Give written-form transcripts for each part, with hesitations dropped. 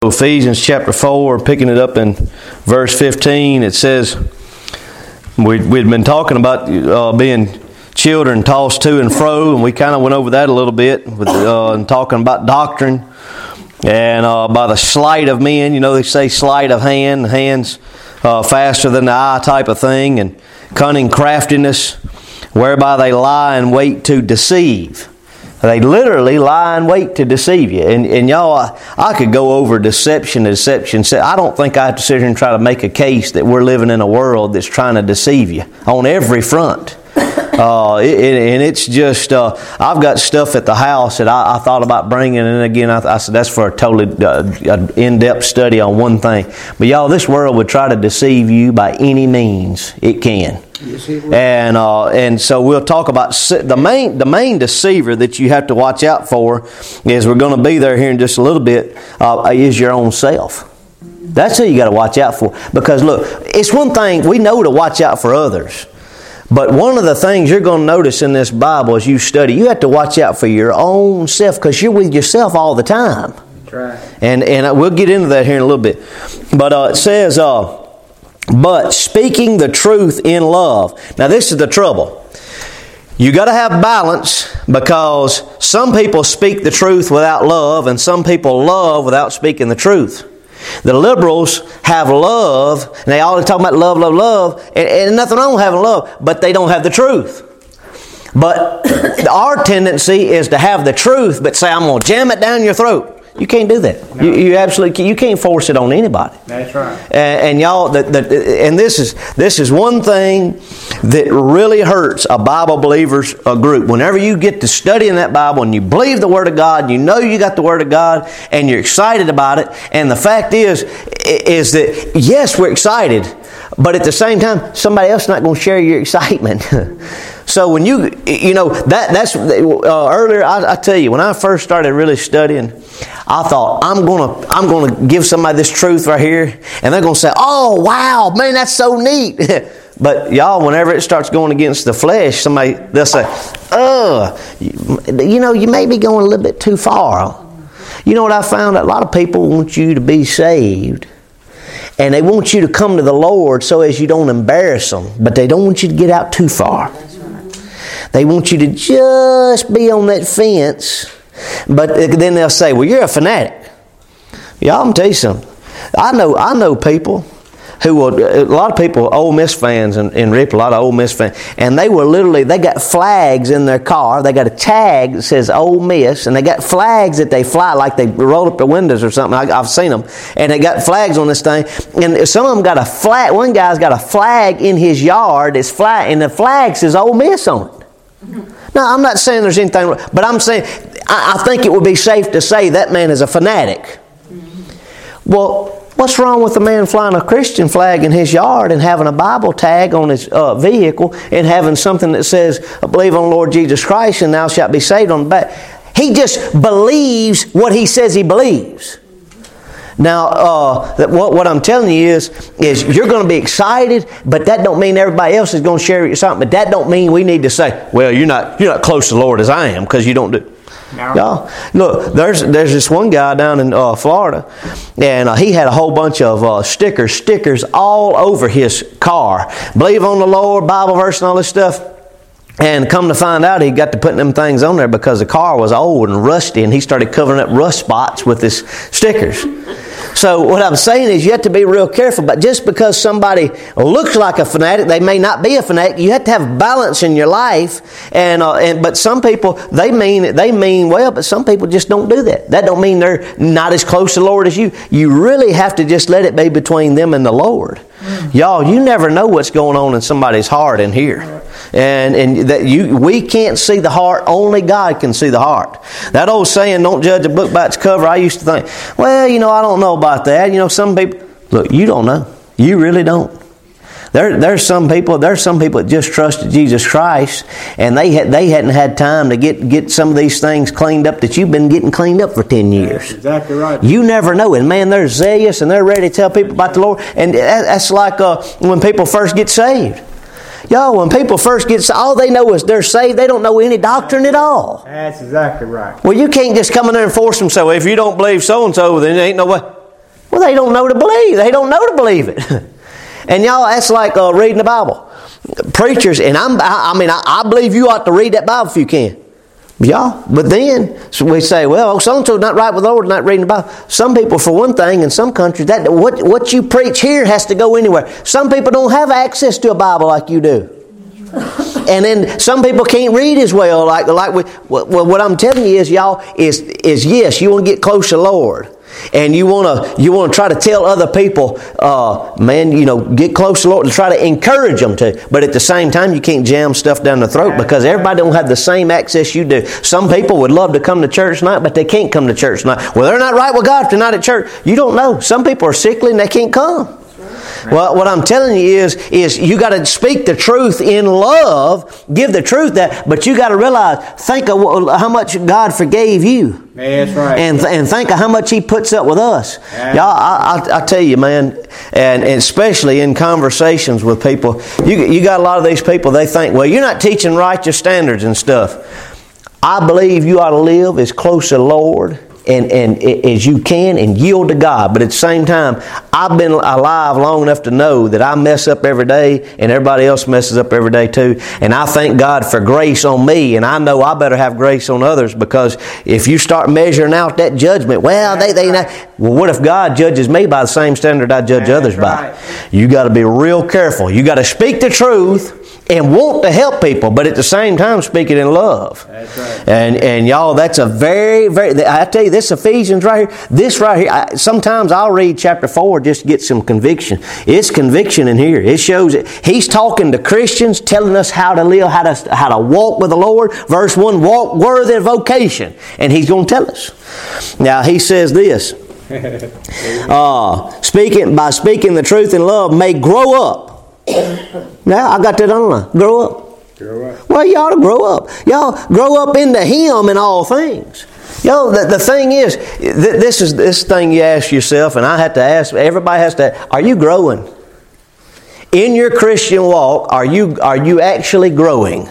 Ephesians chapter 4, picking it up in verse 15, it says, we'd been talking about being children tossed to and fro, and we kind of went over that a little bit with and talking about doctrine and by the sleight of men. You know, they say sleight of hand, hands faster than the eye type of thing, and cunning craftiness, whereby they lie in wait to deceive. They literally lie in wait to deceive you. And y'all, I could go over deception. I don't think I have to sit here and try to make a case that we're living in a world that's trying to deceive you on every front. And it's just, I've got stuff at the house that I thought about bringing, and again, I said that's for a totally in-depth study on one thing. But y'all, this world would try to deceive you by any means it can. And so we'll talk about the main deceiver that you have to watch out for, is we're going to be there here in just a little bit, is your own self. That's who you got to watch out for. Because look, it's one thing, we know to watch out for others. But one of the things you're going to notice in this Bible as you study, you have to watch out for your own self, because you're with yourself all the time. That's right. And we'll get into that here in a little bit. But it says, but speaking the truth in love. Now this is the trouble. You got to have balance, because some people speak the truth without love, and some people love without speaking the truth. The liberals have love, and they always talk about love, love, love, and nothing wrong with having love, but they don't have the truth. But our tendency is to have the truth, but say, I'm going to jam it down your throat. You can't do that. No. You absolutely you can't force it on anybody. That's right. And y'all, and this is one thing that really hurts a Bible believers group. Whenever you get to studying that Bible and you believe the Word of God, you know you got the Word of God, and you're excited about it. And the fact is that yes, we're excited, but at the same time, somebody else is not going to share your excitement. So when you know that's earlier, I tell you, when I first started really studying, I thought I'm gonna give somebody this truth right here, and they're gonna say, "Oh wow, man, that's so neat." But y'all, whenever it starts going against the flesh, they'll say, you may be going a little bit too far. You know what I found? A lot of people want you to be saved, and they want you to come to the Lord so as you don't embarrass them, but they don't want you to get out too far. They want you to just be on that fence, but then they'll say, well, you're a fanatic. Yeah, I'm going to tell you something. I know people who a lot of people, Ole Miss fans in Rip, a lot of Ole Miss fans, and they got flags in their car. They got a tag that says Ole Miss, and they got flags that they fly like they roll up the windows or something. I've seen them, and they got flags on this thing. And some of them got a flag. One guy's got a flag in his yard. It's flag, and the flag says Ole Miss on it. Now, I'm not saying there's anything wrong, but I'm saying I think it would be safe to say that man is a fanatic. Well, what's wrong with a man flying a Christian flag in his yard and having a Bible tag on his vehicle and having something that says, believe on the Lord Jesus Christ and thou shalt be saved on the back? He just believes what he says he believes. Now, what I'm telling you is you're going to be excited, but that don't mean everybody else is going to share your excitement. But that don't mean we need to say, well, you're not close to the Lord as I am, because you don't do. No. Y'all, look, there's this one guy down in Florida, and he had a whole bunch of stickers all over his car. Believe on the Lord, Bible verse, and all this stuff. And come to find out, he got to putting them things on there because the car was old and rusty, and he started covering up rust spots with his stickers. So what I'm saying is you have to be real careful. But just because somebody looks like a fanatic, they may not be a fanatic. You have to have balance in your life. But some people, they mean well, but some people just don't do that. That don't mean they're not as close to the Lord as you. You really have to just let it be between them and the Lord. Y'all, you never know what's going on in somebody's heart in here. And that we can't see the heart. Only God can see the heart. That old saying, don't judge a book by its cover. I used to think, well, I don't know about that. Some people, look, you don't know. You really don't. There's some people that just trusted Jesus Christ, and they hadn't had time to get some of these things cleaned up that you've been getting cleaned up for 10 years. That's exactly right. You never know. And man, they're zealous and they're ready to tell people about the Lord. And that's like when people first get saved. Y'all, when people first get saved, all they know is they're saved. They don't know any doctrine at all. That's exactly right. Well, you can't just come in there and force them. So if you don't believe so-and-so, then there ain't no way. Well, they don't know to believe. They don't know to believe it. And y'all, that's like reading the Bible. Preachers, and I believe you ought to read that Bible if you can. Yeah, but then so we say, well, so-and-so's not right with the Lord, not reading the Bible. Some people, for one thing, in some countries, that what you preach here has to go anywhere. Some people don't have access to a Bible like you do. And then some people can't read as well. What I'm telling you is, y'all, is yes, you want to get close to the Lord. And you want to try to tell other people, get close to the Lord and try to encourage them to. But at the same time, you can't jam stuff down the throat because everybody don't have the same access you do. Some people would love to come to church tonight, but they can't come to church tonight. Well, they're not right with God if they're not at church. You don't know. Some people are sickly and they can't come. Well, what I'm telling you is you got to speak the truth in love, give the truth but you got to realize, think of how much God forgave you. Yeah, that's right. And think of how much He puts up with us. Yeah. Y'all, I tell you, man, and especially in conversations with people, you got a lot of these people, they think, well, you're not teaching righteous standards and stuff. I believe you ought to live as close to the Lord and as you can and yield to God. But at the same time, I've been alive long enough to know that I mess up every day and everybody else messes up every day too. And I thank God for grace on me, and I know I better have grace on others, because if you start measuring out that judgment, well, what if God judges me by the same standard I judge others by? You got to be real careful. You got to speak the truth and want to help people, but at the same time speak it in love. That's right. And y'all, that's a very, very, I tell you, this Ephesians right here, this right here, sometimes I'll read chapter 4 just to get some conviction. It's conviction in here. It shows it. He's talking to Christians, telling us how to live, how to walk with the Lord. Verse 1, walk worthy of vocation. And He's going to tell us. Now, He says this, speaking the truth in love may grow up. Now, I got that underlined. Grow up. Grow up. Well, you ought to grow up. Y'all grow up into Him in all things. Y'all, the thing is, this thing you ask yourself, and I have to ask, everybody has to, are you growing? In your Christian walk, are you actually growing?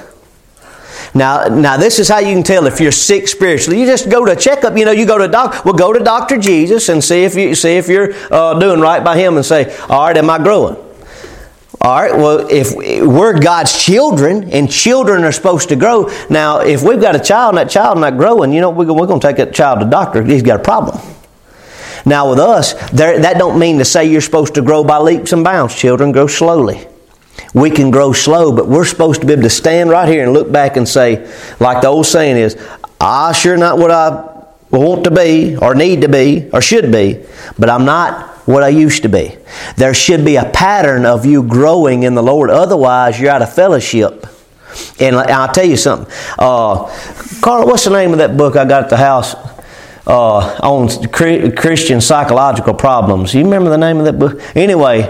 Now, this is how you can tell if you're sick spiritually. You just go to a checkup. You go to go to Dr. Jesus and see if you're doing right by Him, and say, all right, am I growing? All right, well, if we're God's children, and children are supposed to grow. Now, if we've got a child and that child not growing, we're going to take that child to the doctor. He's got a problem. Now, with us, that don't mean to say you're supposed to grow by leaps and bounds. Children grow slowly. We can grow slow, but we're supposed to be able to stand right here and look back and say, like the old saying is, I sure not what I want to be, or need to be, or should be, but I'm not what I used to be. There should be a pattern of you growing in the Lord. Otherwise, you're out of fellowship. And I'll tell you something. Carl, what's the name of that book I got at the house on Christian psychological problems? You remember the name of that book? Anyway,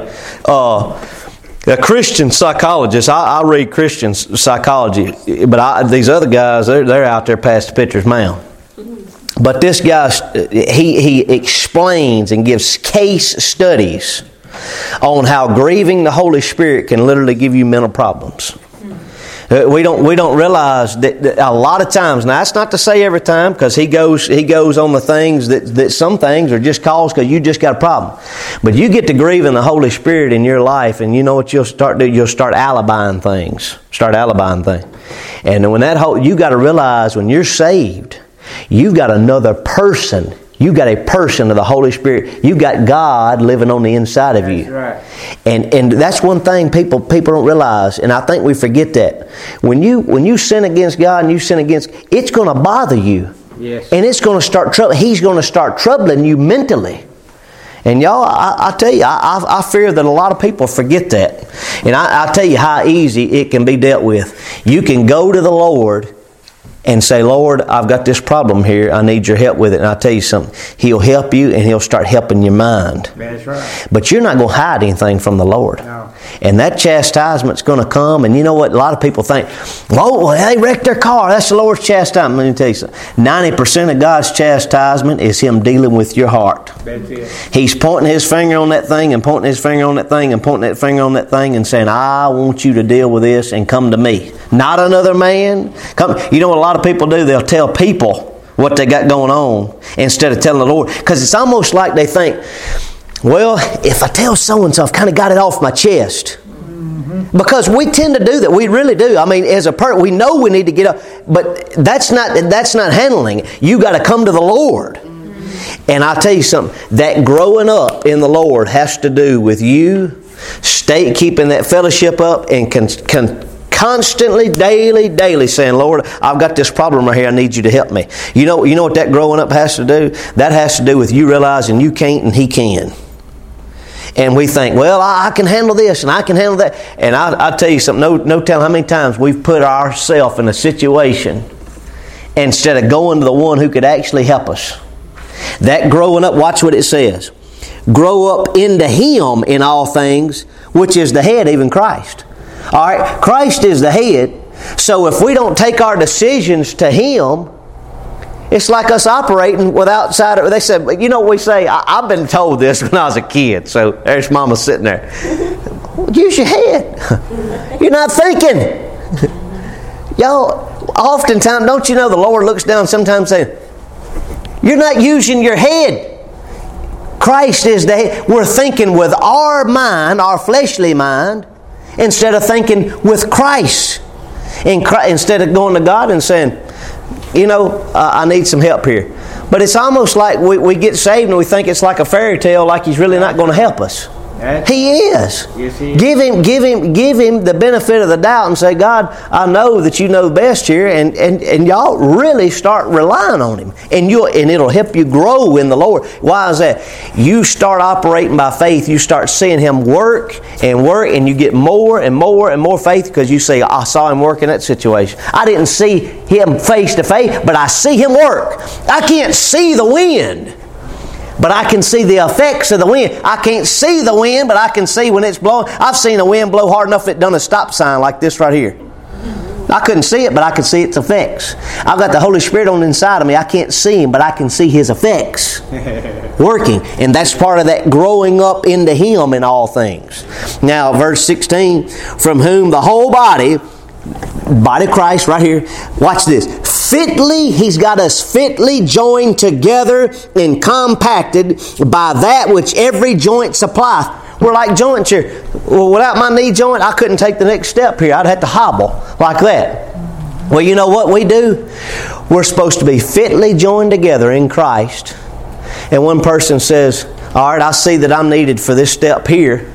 a Christian psychologist. I read Christian psychology, but these other guys, they're out there past the pitcher's mound. But this guy, he explains and gives case studies on how grieving the Holy Spirit can literally give you mental problems. We don't realize that a lot of times. Now, that's not to say every time, because he goes on the things that some things are just caused because you just got a problem. But you get to grieving the Holy Spirit in your life, and you know what you'll start doing? You'll start alibying things. And when you got to realize when you're saved, you've got another person. You've got a person of the Holy Spirit. You've got God living on the inside of you. That's right. And that's one thing people don't realize, and I think we forget that. When you sin against God and you sin against, it's going to bother you. Yes. And it's going to start He's going to start troubling you mentally. And y'all, I tell you, I fear that a lot of people forget that. And I tell you how easy it can be dealt with. You can go to the Lord and say, Lord, I've got this problem here. I need your help with it. And I'll tell you something. He'll help you, and He'll start helping your mind. That's right. But you're not going to hide anything from the Lord. No. And that chastisement's going to come. And you know what? A lot of people think, well, they wrecked their car. That's the Lord's chastisement. Let me tell you something. 90% of God's chastisement is Him dealing with your heart. That's it. He's pointing His finger on that thing, and pointing His finger on that thing, and pointing that finger on that thing, and saying, I want you to deal with this and come to me. Not another man. Come. You know what a lot of people do? They'll tell people what they got going on instead of telling the Lord. Because it's almost like they think, well, if I tell so-and-so, I've kind of got it off my chest. Because we tend to do that. We really do. I mean, as a person, we know we need to get up. But that's not handling it. You got to come to the Lord. And I'll tell you something. That growing up in the Lord has to do with you keeping that fellowship up and constantly, daily saying, Lord, I've got this problem right here. I need you to help me. You know what that growing up has to do? That has to do with you realizing you can't and He can. And we think, well, I can handle this and I can handle that. And I'll tell you something, no telling how many times we've put ourselves in a situation instead of going to the one who could actually help us. That growing up, watch what it says. Grow up into Him in all things, which is the head, even Christ. All right, Christ is the head. So if we don't take our decisions to Him, it's like us operating with outside. They said, you know what we say? I've been told this when I was a kid. So there's Mama sitting there. Use your head. You're not thinking. Y'all, oftentimes, don't you know the Lord looks down sometimes saying, you're not using your head. Christ is the head. We're thinking with our mind, our fleshly mind, instead of thinking with Christ. Instead of going to God and saying, I need some help here. But it's almost like we get saved and we think it's like a fairy tale, like He's really not going to help us. He is. Yes, He is. Give him the benefit of the doubt and say, God, I know that You know best here, and y'all really start relying on Him, and it'll help you grow in the Lord. Why is that? You start operating by faith. You start seeing Him work, and you get more and more and more faith because you say, I saw Him work in that situation. I didn't see Him face to face, but I see Him work. I can't see the wind, but I can see the effects of the wind. I can't see the wind, but I can see when it's blowing. I've seen a wind blow hard enough it done a stop sign like this right here. I couldn't see it, but I could see its effects. I've got the Holy Spirit on the inside of me. I can't see Him, but I can see His effects working. And that's part of that growing up into Him in all things. Now, verse 16, from whom the whole body of Christ right here, watch this. He's got us fitly joined together and compacted by that which every joint supplies. We're like joints here. Well, without my knee joint, I couldn't take the next step here. I'd have to hobble like that. Well, you know what we do? We're supposed to be fitly joined together in Christ. And one person says, all right, I see that I'm needed for this step here.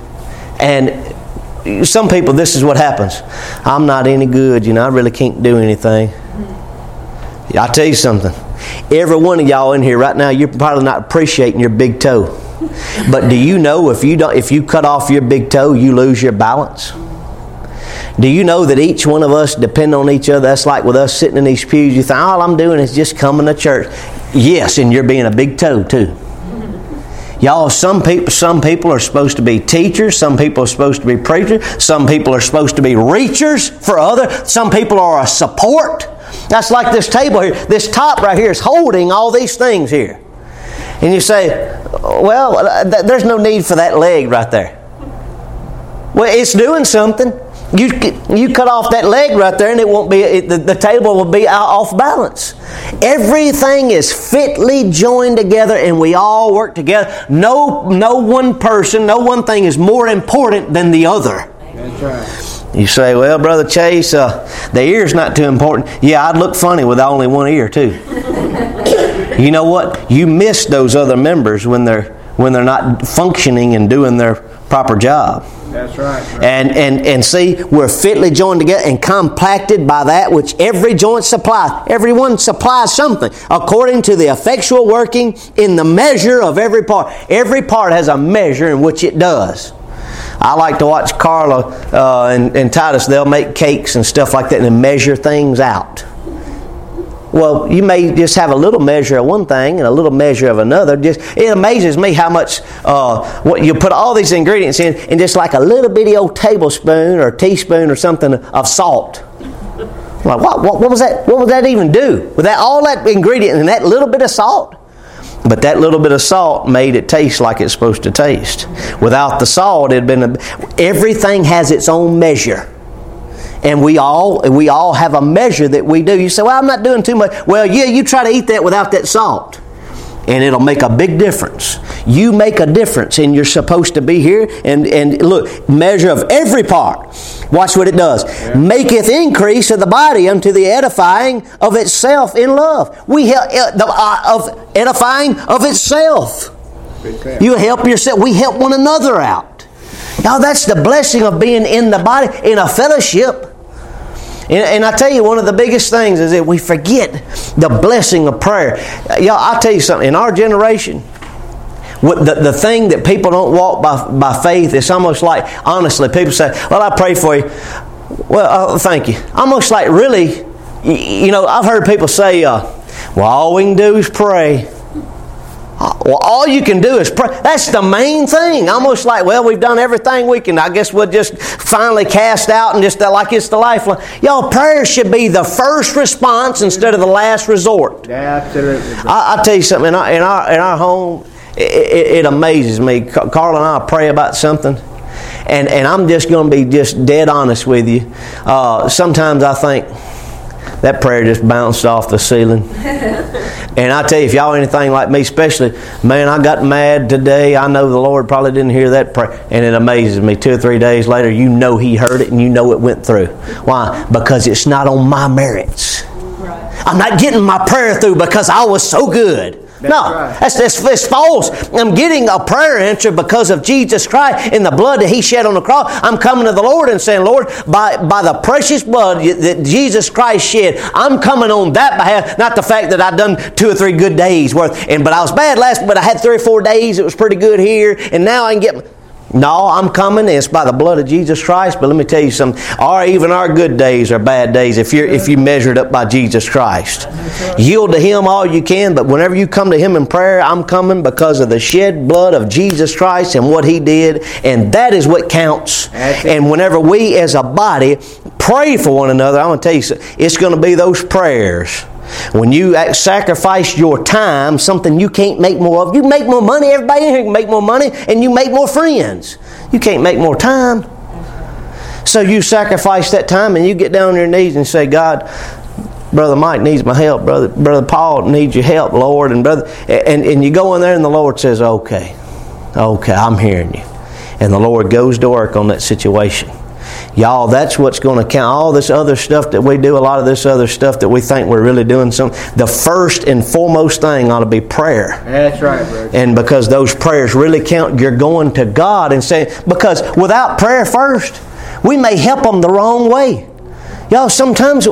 And some people, this is what happens. I'm not any good. I really can't do anything. I'll tell you something. Every one of y'all in here right now, you're probably not appreciating your big toe. But do you know if you cut off your big toe, you lose your balance? Do you know that each one of us depend on each other? That's like with us sitting in these pews. You think, all I'm doing is just coming to church. Yes, and you're being a big toe too. Y'all, some people are supposed to be teachers. Some people are supposed to be preachers. Some people are supposed to be reachers for others. Some people are a support. That's like this table here. This top right here is holding all these things here. And you say, well, there's no need for that leg right there. Well, it's doing something. You cut off that leg right there and it won't be, the table will be off balance. Everything is fitly joined together and we all work together. No one person, no one thing is more important than the other. That's right. You say, well, Brother Chase, the ear's not too important. Yeah, I'd look funny with only one ear too. You know what? You miss those other members when they're not functioning and doing their proper job. That's right. And see, we're fitly joined together and compacted by that which every joint supplies. Everyone supplies something according to the effectual working in the measure of every part. Every part has a measure in which it does. I like to watch Carla and Titus. They'll make cakes and stuff like that and measure things out. Well, you may just have a little measure of one thing and a little measure of another. It amazes me how much what you put all these ingredients in just like a little bitty old tablespoon or teaspoon or something of salt. Like what was that? What would that even do? With all that ingredient and that little bit of salt? But that little bit of salt made it taste like it's supposed to taste. Without the salt, everything has its own measure. And we all have a measure that we do. You say, well, I'm not doing too much. Well, yeah, you try to eat that without that salt. And it'll make a big difference. You make a difference, and you're supposed to be here. And look, measure of every part. Watch what it does. Yeah. Maketh increase of the body unto the edifying of itself in love. We help of edifying of itself. You help yourself. We help one another out. Now that's the blessing of being in the body, in a fellowship. And I tell you, one of the biggest things is that we forget the blessing of prayer. Y'all, I'll tell you something. In our generation, the thing that people don't walk by faith, it's almost like, honestly, people say, well, I pray for you. Well, thank you. Almost like, really, you know, I've heard people say, well, all we can do is pray. Well, all you can do is pray. That's the main thing. Almost like, well, we've done everything we can. I guess we'll just finally cast out and just like it's the lifeline. Y'all, prayer should be the first response instead of the last resort. Yeah, absolutely. I'll tell you something. In our home, it amazes me. Carl and I pray about something, and I'm just going to be just dead honest with you. Sometimes I think, that prayer just bounced off the ceiling. And I tell you, if y'all are anything like me, especially, man, I got mad today. I know the Lord probably didn't hear that prayer. And it amazes me. 2 or 3 days later, you know He heard it and you know it went through. Why? Because it's not on my merits. Right. I'm not getting my prayer through because I was so good. That's false. I'm getting a prayer answer because of Jesus Christ and the blood that He shed on the cross. I'm coming to the Lord and saying, Lord, by the precious blood that Jesus Christ shed, I'm coming on that behalf. Not the fact that I've done 2 or 3 good days worth. But I was bad but I had 3 or 4 days. It was pretty good here. And now I can get... No, I'm coming. And it's by the blood of Jesus Christ. But let me tell you something. Even our good days are bad days if you measure it up by Jesus Christ. Yield to Him all you can. But whenever you come to Him in prayer, I'm coming because of the shed blood of Jesus Christ and what He did. And that is what counts. And whenever we as a body pray for one another, I'm going to tell you something. It's going to be those prayers. When you sacrifice your time, something you can't make more of. You make more money. Everybody in here can make more money, and you make more friends. You can't make more time. So you sacrifice that time, and you get down on your knees and say, God, Brother Mike needs my help. Brother Paul needs your help, Lord. And you go in there, and the Lord says, okay, I'm hearing you. And the Lord goes to work on that situation. Y'all, that's what's going to count. All this other stuff that we do, a lot of this other stuff that we think we're really doing something. The first and foremost thing ought to be prayer. That's right, brother. And because those prayers really count, you're going to God and saying, because without prayer first, we may help them the wrong way. Y'all, sometimes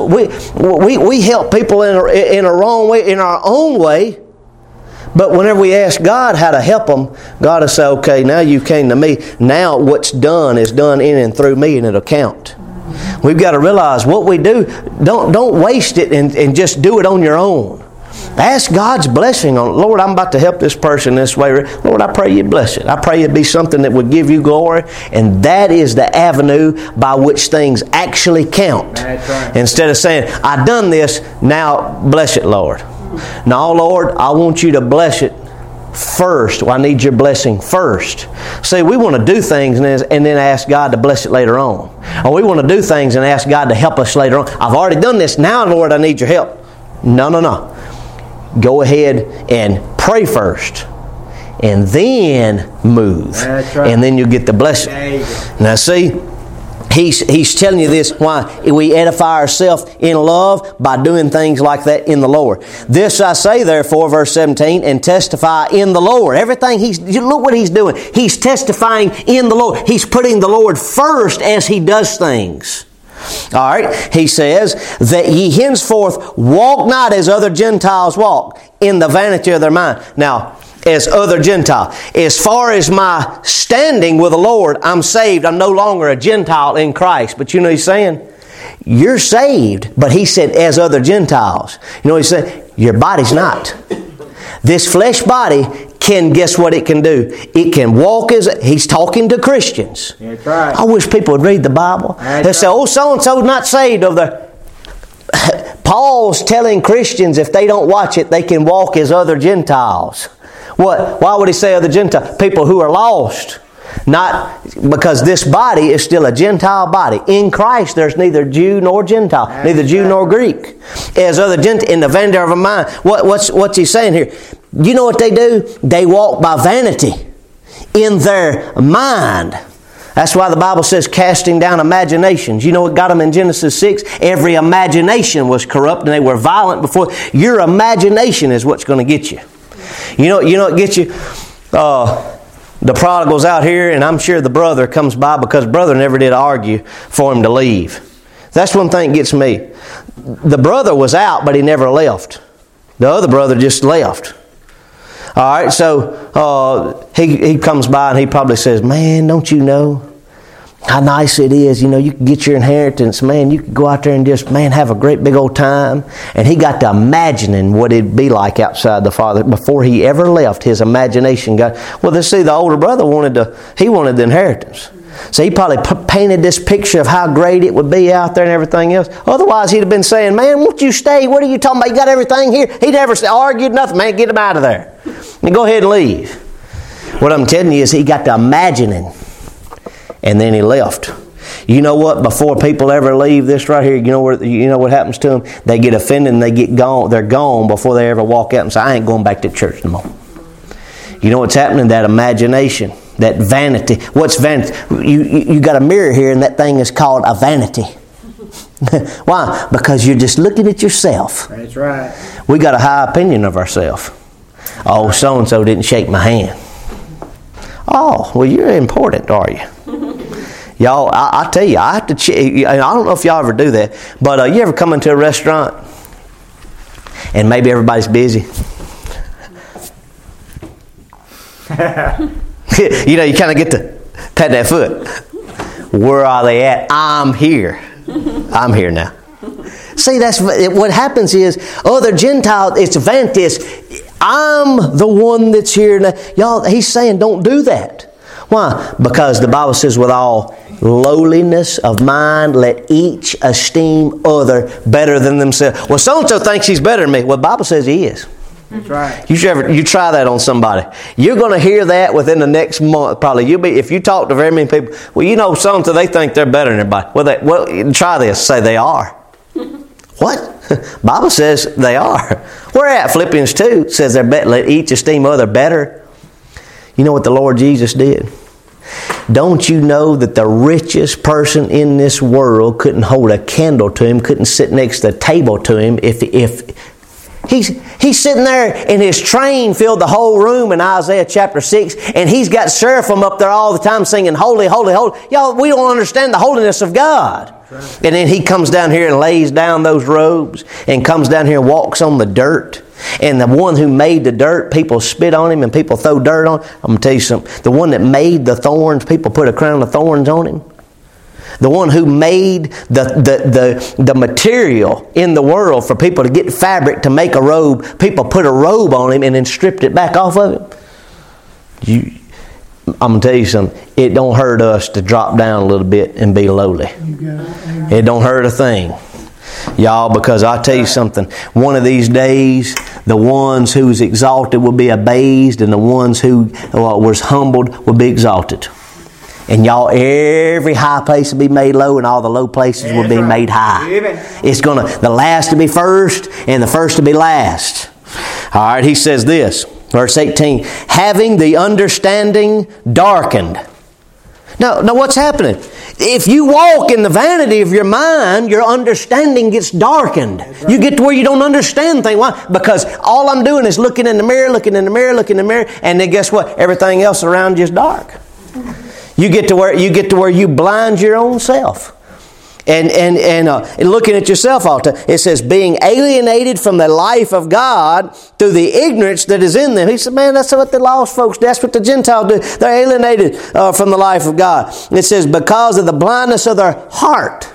we help people in a wrong way, in our own way. But whenever we ask God how to help them, God will say, okay, now you came to me. Now what's done is done in and through me, and it'll count. We've got to realize what we do, don't waste it and just do it on your own. Ask God's blessing on it. Lord, I'm about to help this person this way. Lord, I pray you'd bless it. I pray it'd be something that would give you glory. And that is the avenue by which things actually count. That's right. Instead of saying, I've done this, now bless it, Lord. No, Lord, I want you to bless it first. Well, I need your blessing first. See, we want to do things and then ask God to bless it later on. Or we want to do things and ask God to help us later on. I've already done this. Now, Lord, I need your help. No. Go ahead and pray first. And then move. That's right. And then you'll get the blessing. Now, see, He's telling you this, why we edify ourselves in love by doing things like that in the Lord. This I say, therefore, verse 17, and testify in the Lord. Everything look what He's doing. He's testifying in the Lord. He's putting the Lord first as He does things. All right, He says, that ye henceforth walk not as other Gentiles walk, in the vanity of their mind. Now, as other Gentile. As far as my standing with the Lord, I'm saved. I'm no longer a Gentile in Christ. But you know what He's saying? You're saved. But He said, as other Gentiles. You know what He said? Your body's not. This flesh body can, guess what it can do? It can walk as... He's talking to Christians. That's right. I wish people would read the Bible. They say, oh, so-and-so's not saved of the... Paul's telling Christians if they don't watch it, they can walk as other Gentiles. What? Why would he say other Gentiles? People who are lost. Not because this body is still a Gentile body. In Christ, there's neither Jew nor Gentile, neither Jew nor Greek. As other Gentiles in the vanity of a mind. What's he saying here? You know what they do? They walk by vanity in their mind. That's why the Bible says casting down imaginations. You know what got them in Genesis 6? Every imagination was corrupt and they were violent before. Your imagination is what's going to get you. You know what gets you? The prodigal's out here, and I'm sure the brother comes by because brother never did argue for him to leave. That's one thing that gets me. The brother was out, but he never left. The other brother just left. All right, so he comes by and he probably says, "Man, don't you know how nice it is? You know, you can get your inheritance, man. You can go out there and just, man, have a great big old time." And he got to imagining what it'd be like outside the Father before he ever left. His imagination got, well, the older brother wanted the inheritance. So he probably painted this picture of how great it would be out there and everything else. Otherwise, he'd have been saying, "Man, won't you stay? What are you talking about? You got everything here." He never argued nothing. "Man, get him out of there. And go ahead and leave." What I'm telling you is he got to imagining. And then he left. You know what? Before people ever leave this right here, you know what happens to them? They get offended and they get gone. They're gone before they ever walk out and say, "I ain't going back to church no more." You know what's happening? That imagination, that vanity. What's vanity? You got a mirror here, and that thing is called a vanity. Why? Because you're just looking at yourself. That's right. We got a high opinion of ourselves. "Oh, so and so didn't shake my hand." Oh, well, you're important, are you? Y'all, I tell you, I have to. I don't know if y'all ever do that, but you ever come into a restaurant and maybe everybody's busy? You know, you kind of get to pat that foot. Where are they at? I'm here. I'm here now. See, that's what happens is other Gentiles. It's vanity. I'm the one that's here now. Y'all, he's saying don't do that. Why? Because the Bible says, "With all lowliness of mind, let each esteem other better than themselves." Well, so-and-so thinks he's better than me. Well, the Bible says he is. That's right. You try that on somebody. You're going to hear that within the next month. Probably if you talk to very many people. "Well, you know, so-and-so, they think they're better than everybody." Well, try this. Say they are. What? Bible says they are. Where at? Philippians 2 says they're better. Let each esteem other better. You know what the Lord Jesus did? Don't you know that the richest person in this world couldn't hold a candle to him, couldn't sit next to the table to him if he's sitting there and his train filled the whole room in Isaiah chapter 6, and he's got seraphim up there all the time singing, "Holy, holy, holy." Y'all, we don't understand the holiness of God. And then he comes down here and lays down those robes and comes down here and walks on the dirt. And the one who made the dirt, people spit on him and people throw dirt on him. I'm going to tell you something. The one that made the thorns, people put a crown of thorns on him. The one who made the material in the world for people to get fabric to make a robe, people put a robe on him and then stripped it back off of him. I'm going to tell you something. It don't hurt us to drop down a little bit and be lowly. It don't hurt a thing. Y'all, because I'll tell you something. One of these days, the ones who's exalted will be abased, and the ones who was humbled will be exalted. And y'all, every high place will be made low, and all the low places will be made high. It's the last to be first, and the first to be last. All right, he says this. Verse 18, having the understanding darkened. Now what's happening? If you walk in the vanity of your mind, your understanding gets darkened. Right. You get to where you don't understand things. Why? Because all I'm doing is looking in the mirror, and then guess what? Everything else around you is dark. You get to where you blind your own self. And looking at yourself all the time. It says, being alienated from the life of God through the ignorance that is in them. He said, man, that's what the lost folks do. That's what the Gentiles do. They're alienated from the life of God. It says, because of the blindness of their heart.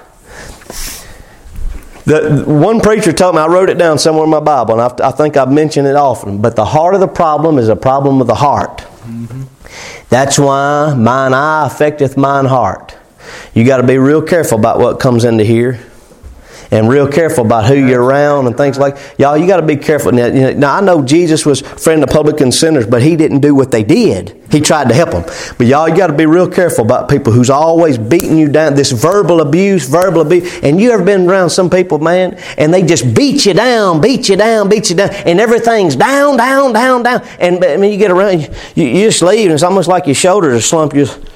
The one preacher told me, I wrote it down somewhere in my Bible, and I think I've mentioned it often, but the heart of the problem is a problem of the heart. Mm-hmm. That's why mine eye affecteth mine heart. You got to be real careful about what comes into here. and real careful about who you're around and things like that. Y'all, you got to be careful. Now, I know Jesus was a friend of publicans and sinners, but He didn't do what they did. He tried to help them. But y'all, you got to be real careful about people who's always beating you down, this verbal abuse. And you ever been around some people, man, and they just beat you down, and everything's down. And I mean, you get around, you just leave, and it's almost like your shoulders are slumped.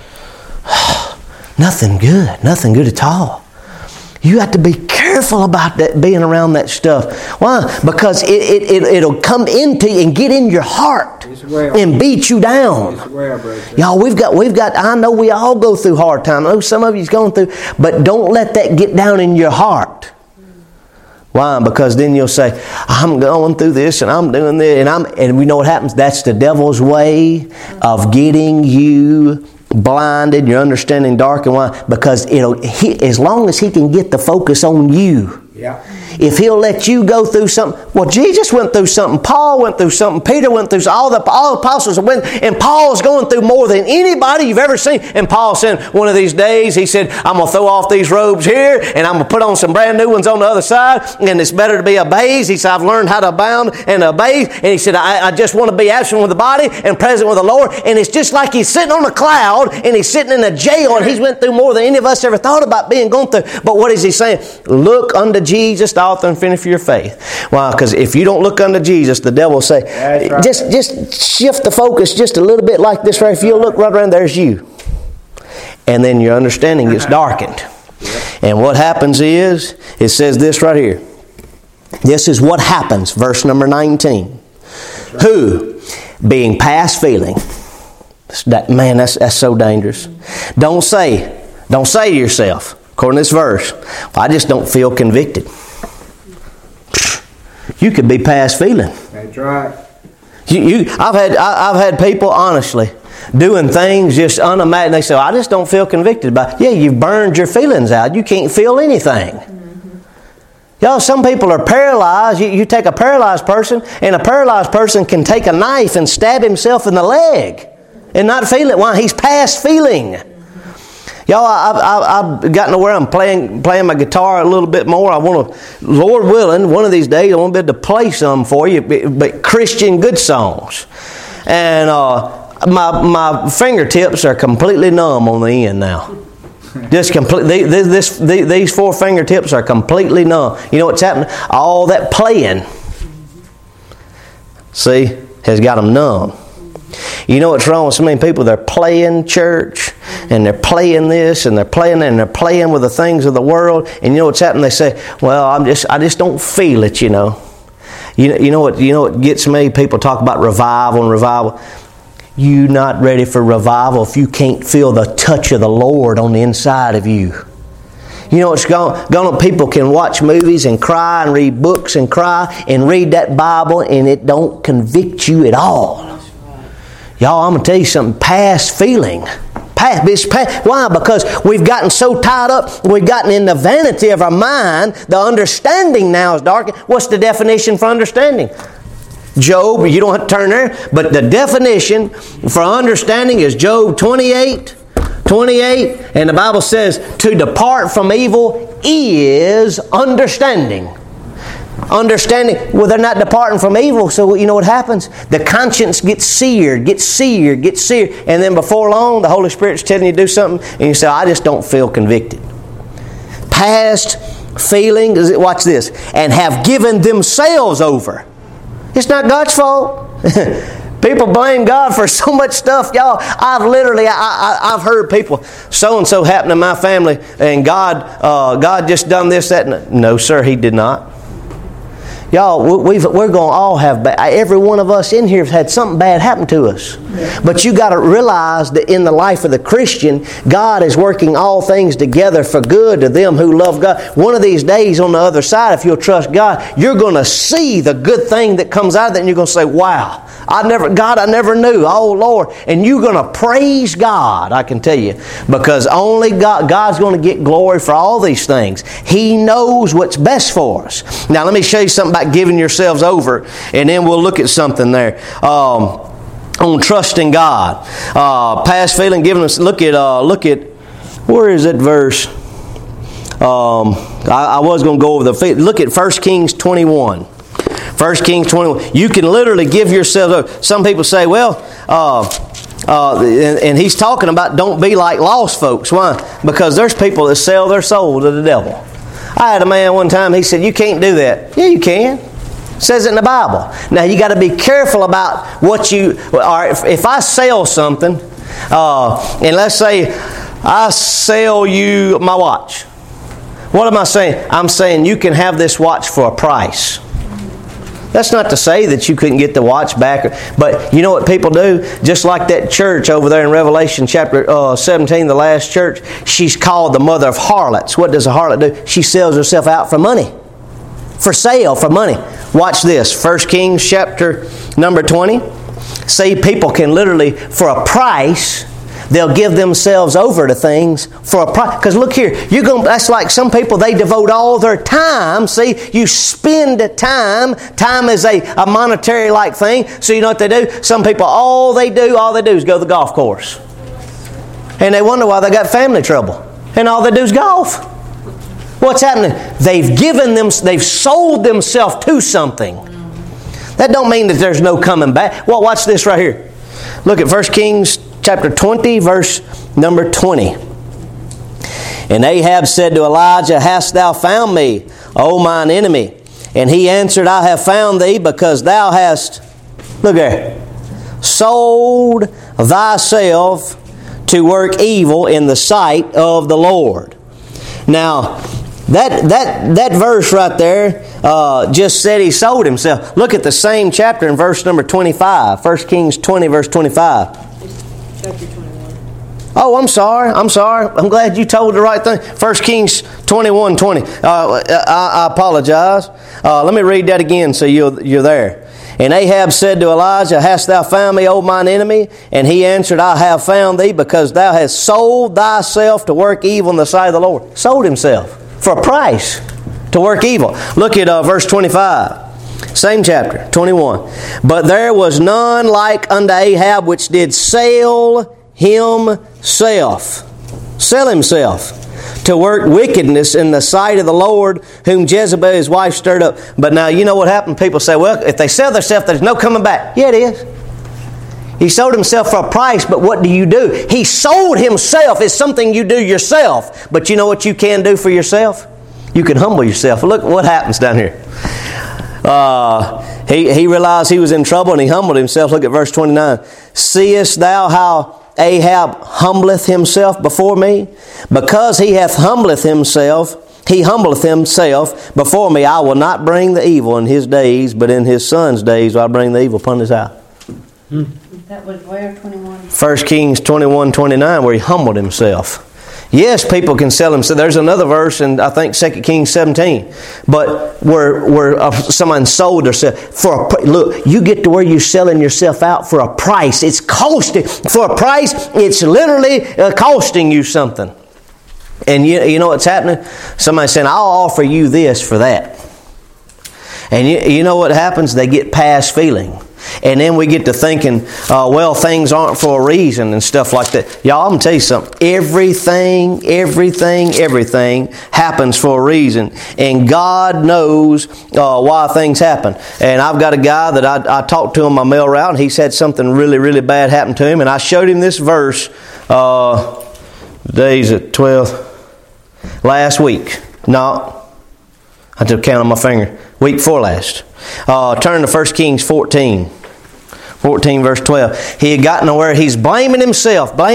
Nothing good at all. You have to be careful about that, being around that stuff. Why? Because it'll come into and get in your heart and beat you down. Y'all, we've got. I know we all go through hard times. I know some of you's going through, but don't let that get down in your heart. Why? Because then you'll say, I'm going through this and I'm doing this and we know what happens. That's the devil's way of getting you blinded, your understanding darkened. Why? Because as long as he can get the focus on you. Yeah. If he'll let you go through something, well, Jesus went through something, Paul went through something, Peter went through, all the apostles went, and Paul's going through more than anybody you've ever seen. And Paul said one of these days, he said, I'm going to throw off these robes here, and I'm going to put on some brand new ones on the other side, and it's better to be abased. He said, I've learned how to abound and abase. And he said, I just want to be absent with the body and present with the Lord. And it's just like he's sitting on a cloud, and he's sitting in a jail, and he's went through more than any of us ever thought about going through. But what is he saying? Look unto Jesus, the author and finisher of your faith. Why? Because if you don't look unto Jesus, the devil will say, right. just shift the focus just a little bit like this right. If you'll look right around, there's you. And then your understanding gets darkened. And what happens is, it says this right here. This is what happens, verse number 19. Who, being past feeling, man, that's so dangerous. Don't say to yourself, according to this verse, I just don't feel convicted. You could be past feeling. That's right. I've had people honestly doing things just unimaginable. They say, I just don't feel convicted about it. Yeah, you've burned your feelings out. You can't feel anything. Y'all, some people are paralyzed. You take a paralyzed person, and a paralyzed person can take a knife and stab himself in the leg and not feel it. Why? He's past feeling. Y'all, I've gotten to where I'm playing my guitar a little bit more. I want to, Lord willing, one of these days I want to be able to play some for you, but Christian good songs. And my fingertips are completely numb on the end now. Just these four fingertips are completely numb. You know what's happening? All that playing, see, has got them numb. You know what's wrong with so many people? They're playing church, and they're playing this, and they're playing that, and they're playing with the things of the world. And you know what's happening? They say, "Well, I just don't feel it." You know what gets me? People talk about revival. You're not ready for revival if you can't feel the touch of the Lord on the inside of you. You know what's going on? People can watch movies and cry and read books and cry and read that Bible, and it don't convict you at all. Y'all, I'm going to tell you something. Past feeling. Why? Because we've gotten so tied up. We've gotten in the vanity of our mind. The understanding now is darkened. What's the definition for understanding? Job, you don't have to turn there. But the definition for understanding is Job 28. And the Bible says, to depart from evil is understanding. Understanding, well, they're not departing from evil, so you know what happens? The conscience gets seared. And then before long, the Holy Spirit's telling you to do something, and you say, I just don't feel convicted. Past feeling, watch this, and have given themselves over. It's not God's fault. People blame God for so much stuff. Y'all, I've heard people, so-and-so happened in my family, and God just done this, that, and no, sir, He did not. Y'all, we're going to all have every one of us in here has had something bad happen to us. Yeah. But you got to realize that in the life of the Christian, God is working all things together for good to them who love God. One of these days on the other side, if you'll trust God, you're going to see the good thing that comes out of that, and you're going to say, wow, I never knew. Oh, Lord. And you're going to praise God, I can tell you, because only God's going to get glory for all these things. He knows what's best for us. Now, let me show you something about giving yourselves over, and then we'll look at something there on trusting God. Past feeling, giving us. Look at where is that verse? I was going to go over the... Look at 1 Kings 21. 1 Kings 21. You can literally give yourself... Some people say, well... and he's talking about don't be like lost folks. Why? Because there's people that sell their soul to the devil. I had a man one time, he said, you can't do that. Yeah, you can. It says it in the Bible. Now, you got to be careful about what you... Or if I sell something, and let's say I sell you my watch. What am I saying? I'm saying you can have this watch for a price. That's not to say that you couldn't get the watch back. But you know what people do? Just like that church over there in Revelation chapter 17, the last church, she's called the mother of harlots. What does a harlot do? She sells herself out for money. For sale, for money. Watch this. 1 Kings chapter number 20. See, people can literally, for a price... They'll give themselves over to things for a price. Because look here, that's like some people, they devote all their time. See, you spend time. Time is a monetary like thing. So you know what they do? Some people, all they do is go to the golf course. And they wonder why they got family trouble. And all they do is golf. What's happening? They've sold themselves to something. That don't mean that there's no coming back. Well, watch this right here. Look at 1 Kings chapter 20, verse number 20. And Ahab said to Elijah, hast thou found me, O mine enemy? And he answered, I have found thee, because thou hast, look there, sold thyself to work evil in the sight of the Lord. Now, that verse right there just said he sold himself. Look at the same chapter in verse number 25. 1 Kings 20, verse 25. Chapter 21. Oh, I'm sorry. I'm glad you told the right thing. 1 Kings 21, 20. I apologize. Let me read that again so you're there. And Ahab said to Elijah, hast thou found me, O mine enemy? And he answered, I have found thee, because thou hast sold thyself to work evil in the sight of the Lord. Sold himself for a price to work evil. Look at verse 25. Same chapter, 21. But there was none like unto Ahab, which did sell himself to work wickedness in the sight of the Lord, whom Jezebel his wife stirred up. But now you know what happened? People say, well, if they sell themselves, there's no coming back. Yeah, it is. He sold himself for a price, but what do? He sold himself is something you do yourself. But you know what you can do for yourself? You can humble yourself. Look what happens down here. He realized he was in trouble and he humbled himself. Look at verse 29. Seest thou how Ahab humbleth himself before me? Because he humbleth himself before me, I will not bring the evil in his days, but in his son's days will I bring the evil upon his house. That was where, 21? 1 Kings 21, 29, where he humbled himself. Yes, people can sell themselves. There's another verse in, I think, 2 Kings 17. But where someone sold herself for a... Look, you get to where you're selling yourself out for a price. It's costing... For a price, it's literally costing you something. And you know what's happening? Somebody's saying, I'll offer you this for that. And you know what happens? They get past feeling. And then we get to thinking, well, things aren't for a reason and stuff like that. Y'all, I'm going to tell you something. Everything happens for a reason. And God knows why things happen. And I've got a guy that I talked to on my mail route, and he said something really, really bad happened to him. And I showed him this verse, days at 12, last week. No, I took count on my finger. Week before last. Turn to 1 Kings 14. 14 verse 12. He had gotten to where he's blaming himself for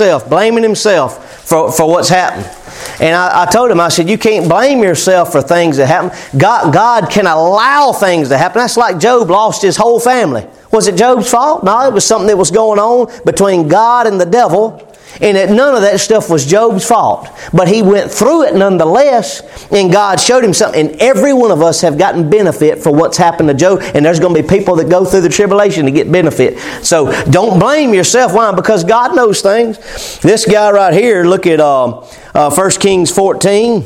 what's happened. And I told him, I said, you can't blame yourself for things that happen. God can allow things to happen. That's like Job lost his whole family. Was it Job's fault? No, it was something that was going on between God and the devil. And that none of that stuff was Job's fault. But he went through it nonetheless, and God showed him something. And every one of us have gotten benefit for what's happened to Job. And there's going to be people that go through the tribulation to get benefit. So don't blame yourself. Why? Because God knows things. This guy right here, look at 1 Kings 14.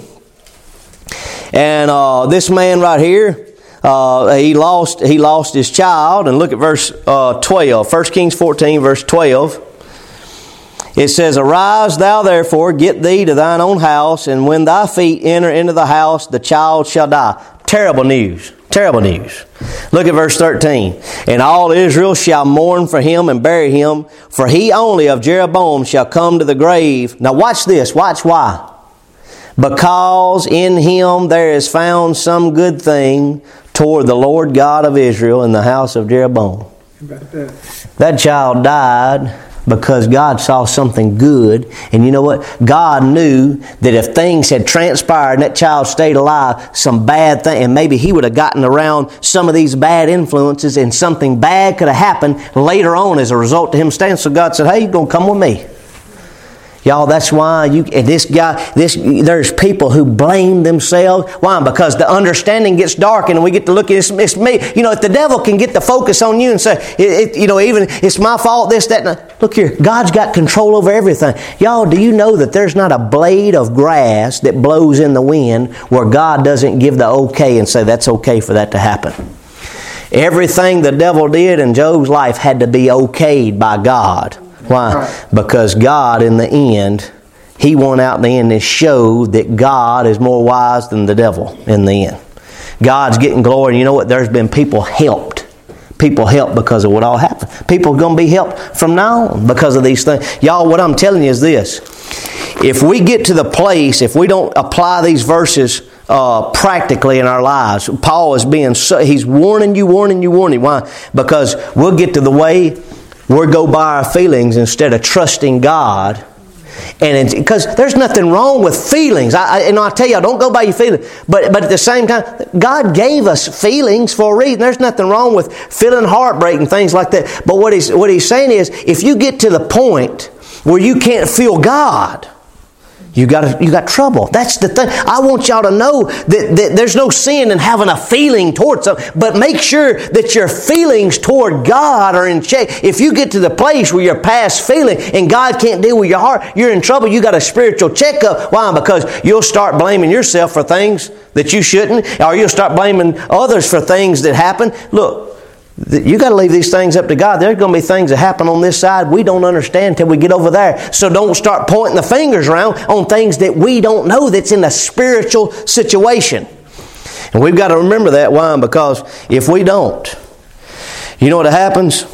And this man right here, he lost his child. And look at verse 12. 1 Kings 14, verse 12. It says, Arise thou therefore, get thee to thine own house, and when thy feet enter into the house, the child shall die. Terrible news. Terrible news. Look at verse 13. And all Israel shall mourn for him and bury him, for he only of Jeroboam shall come to the grave. Now watch this. Watch why. Because in him there is found some good thing toward the Lord God of Israel in the house of Jeroboam. That child died because God saw something good. And you know what? God knew that if things had transpired and that child stayed alive, some bad thing, and maybe he would have gotten around some of these bad influences, and something bad could have happened later on as a result of him staying. So God said, hey, you're going to come with me. Y'all, that's why there's people who blame themselves. Why? Because the understanding gets darkened and we get to look at it's me. You know, if the devil can get the focus on you and say, even it's my fault, this, that, and that. Look here, God's got control over everything. Y'all, do you know that there's not a blade of grass that blows in the wind where God doesn't give the okay and say that's okay for that to happen? Everything the devil did in Job's life had to be okayed by God. Why? Right. Because God, in the end, He won out in the end and showed that God is more wise than the devil in the end. God's getting glory. And you know what? There's been people helped. People helped because of what all happened. People are going to be helped from now on because of these things. Y'all, what I'm telling you is this. If we get to the place, if we don't apply these verses practically in our lives, Paul is he's warning you. Why? Because we'll get to the way we'll go by our feelings instead of trusting God. And because there's nothing wrong with feelings. I tell you, don't go by your feelings. But at the same time, God gave us feelings for a reason. There's nothing wrong with feeling heartbreak and things like that. But what he's saying is, if you get to the point where you can't feel God, you got trouble. That's the thing. I want y'all to know that there's no sin in having a feeling towards something, but make sure that your feelings toward God are in check. If you get to the place where you're past feeling and God can't deal with your heart, you're in trouble. You got a spiritual checkup. Why? Because you'll start blaming yourself for things that you shouldn't, or you'll start blaming others for things that happen. Look, you got to leave these things up to God. There's going to be things that happen on this side we don't understand until we get over there. So don't start pointing the fingers around on things that we don't know that's in a spiritual situation. And we've got to remember that. Why? Because if we don't, you know what happens?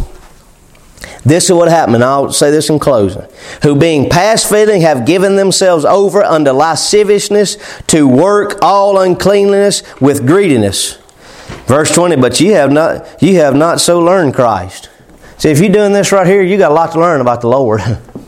This is what happened, and I'll say this in closing. Who being past feeling have given themselves over unto lasciviousness to work all uncleanliness with greediness. Verse 20, but ye have not so learned Christ. See, if you're doing this right here, you got a lot to learn about the Lord.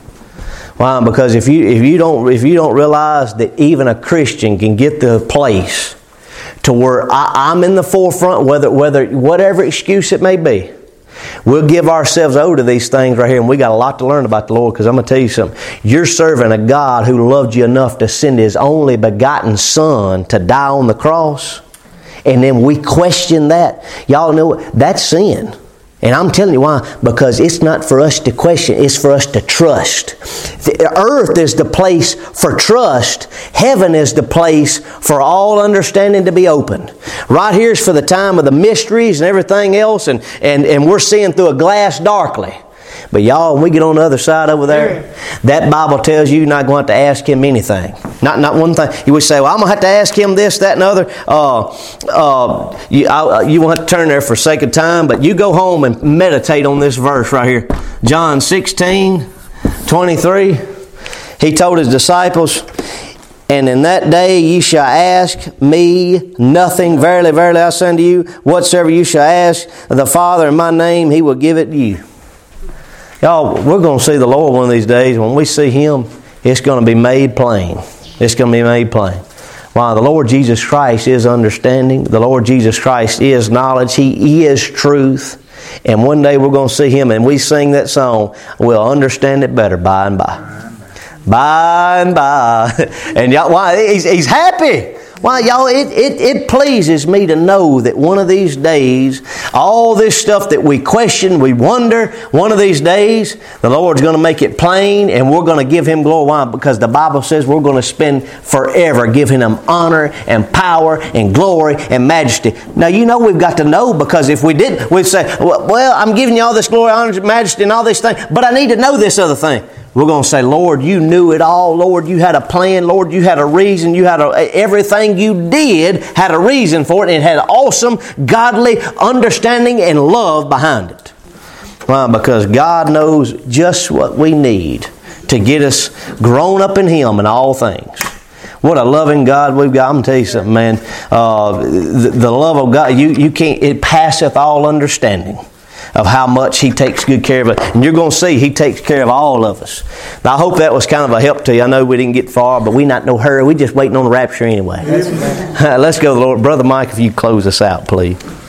Why? Because if you don't realize that even a Christian can get to a place to where I'm in the forefront, whatever excuse it may be, we'll give ourselves over to these things right here, and we got a lot to learn about the Lord. Because I'm going to tell you something. You're serving a God who loved you enough to send His only begotten Son to die on the cross. And then we question that. Y'all know that's sin. And I'm telling you why. Because it's not for us to question. It's for us to trust. The earth is the place for trust. Heaven is the place for all understanding to be opened. Right here is for the time of the mysteries and everything else. And we're seeing through a glass darkly. But y'all, when we get on the other side over there, that Bible tells you you're not going to have to ask Him anything. Not one thing. You would say, well, I'm going to have to ask Him this, that, and other. You won't have to turn there for sake of time, but you go home and meditate on this verse right here. John 16:23. He told His disciples, and in that day ye shall ask me nothing. Verily, verily, I say unto you, whatsoever you shall ask the Father in my name, He will give it to you. Y'all, we're going to see the Lord one of these days. When we see Him, it's going to be made plain. It's going to be made plain. Why? The Lord Jesus Christ is understanding. The Lord Jesus Christ is knowledge. He is truth. And one day we're going to see Him, and we sing that song, we'll understand it better by and by. By and by. And y'all, why? He's happy. Why, y'all, it pleases me to know that one of these days, all this stuff that we question, we wonder, one of these days, the Lord's going to make it plain and we're going to give Him glory. Why? Because the Bible says we're going to spend forever giving Him honor and power and glory and majesty. Now, you know we've got to know, because if we didn't, we'd say, well, I'm giving you all this glory, honor, and majesty and all these things, but I need to know this other thing. We're going to say, Lord, you knew it all. Lord, you had a plan. Lord, you had a reason. Everything you did had a reason for it. And it had awesome, godly understanding and love behind it. Why? Because God knows just what we need to get us grown up in Him in all things. What a loving God we've got. I'm going to tell you something, man. The love of God, you can't, it passeth all understanding of how much He takes good care of it. And you're going to see He takes care of all of us. Now, I hope that was kind of a help to you. I know we didn't get far, but we not no hurry. We just waiting on the rapture anyway. Let's go to the Lord. Brother Mike, if you close us out, please.